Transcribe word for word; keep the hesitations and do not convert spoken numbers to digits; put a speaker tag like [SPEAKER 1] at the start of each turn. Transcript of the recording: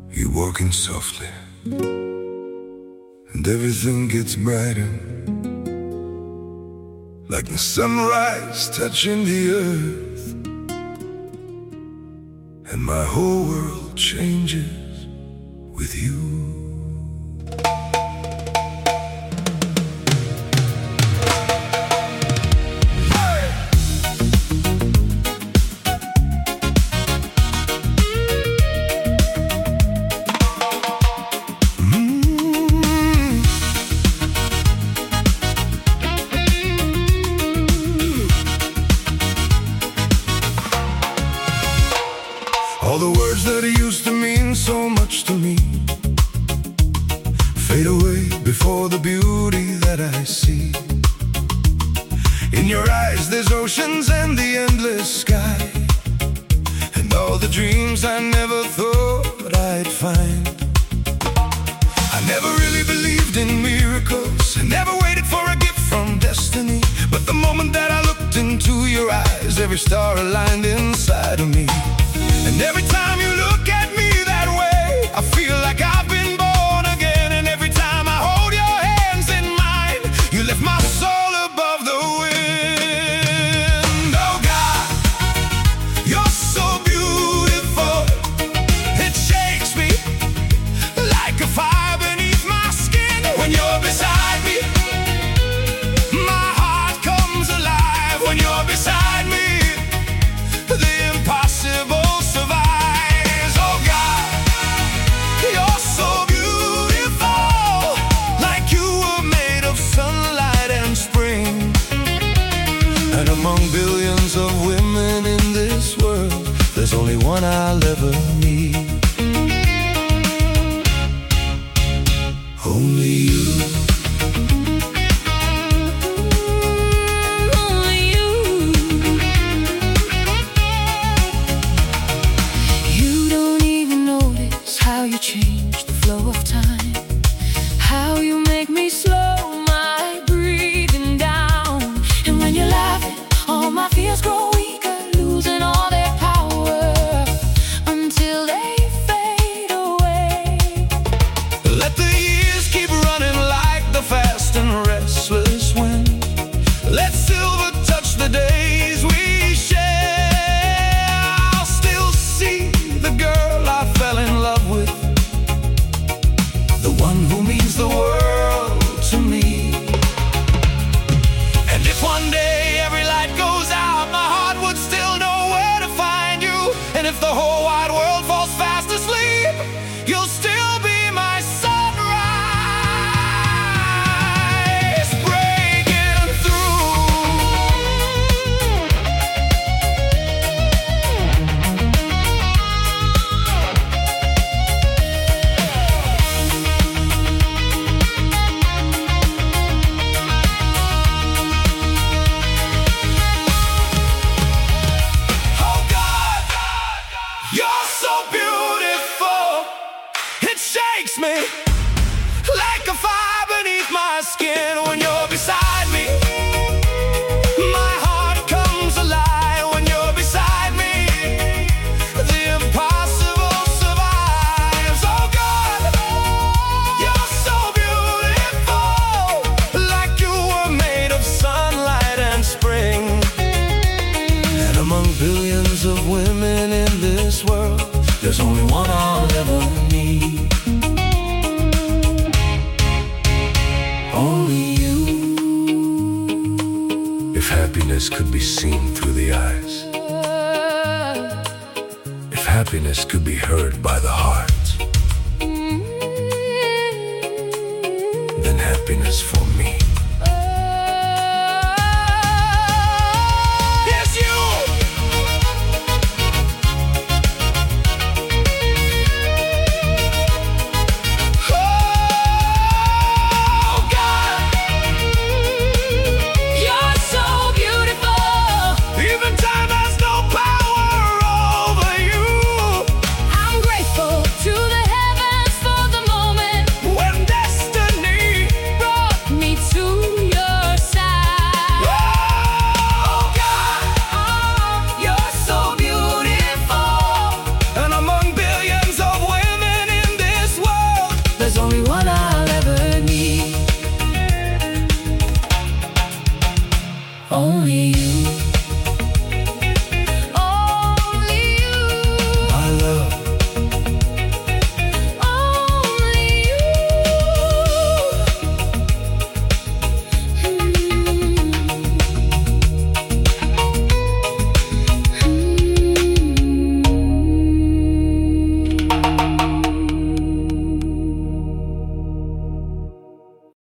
[SPEAKER 1] You're walking softly, and everything gets brighter, like the sunrise touching the earth, and my whole world changes with you. All the words that used to mean so much to me fade away before the beauty that I see. In your eyes there's oceans and the endless sky, and all the dreams I never thought I'd find. I never really believed in miracles, I never waited for a gift from destiny. But the moment that I looked into your eyes, every star aligned inside of me. And every time you look at me that way, I feel like I've been born again. And every time I hold your hands in mine, you lift my soul above the wind. Oh God, you're so beautiful, it shakes me like a fire beneath my skin. When you're beside me, my heart comes alive. When you're beside me, the impossible of women in this world, there's only one I'll ever need. Only you.
[SPEAKER 2] Only you. You don't even notice how you change the flow of time, how you make me slow my breathing down. And when you're laughing, all my fears grow weaker, losing all their power until they fade away.
[SPEAKER 1] Let the years keep running like the fast and restless wind. Let silver touch the days we share. I'll still see the girl I fell in love with, the one who means the world to me. And if one day every light goes out, my heart would still know where to find you. And if the whole wide world falls fast asleep, you'll still be my sunrise, breaking through. You're so beautiful, it shakes me like a fire beneath my skin. When you're beside me, my heart comes alive. When you're beside me, the impossible survives. Oh God, you're so beautiful, like you were made of sunlight and spring. And among billions of women in this world, there's only one I'll ever need. Only you. If happiness could be seen through the eyes, if happiness could be heard by the heart, then happiness for me is you.
[SPEAKER 2] To the heavens for the moment when destiny brought me only you.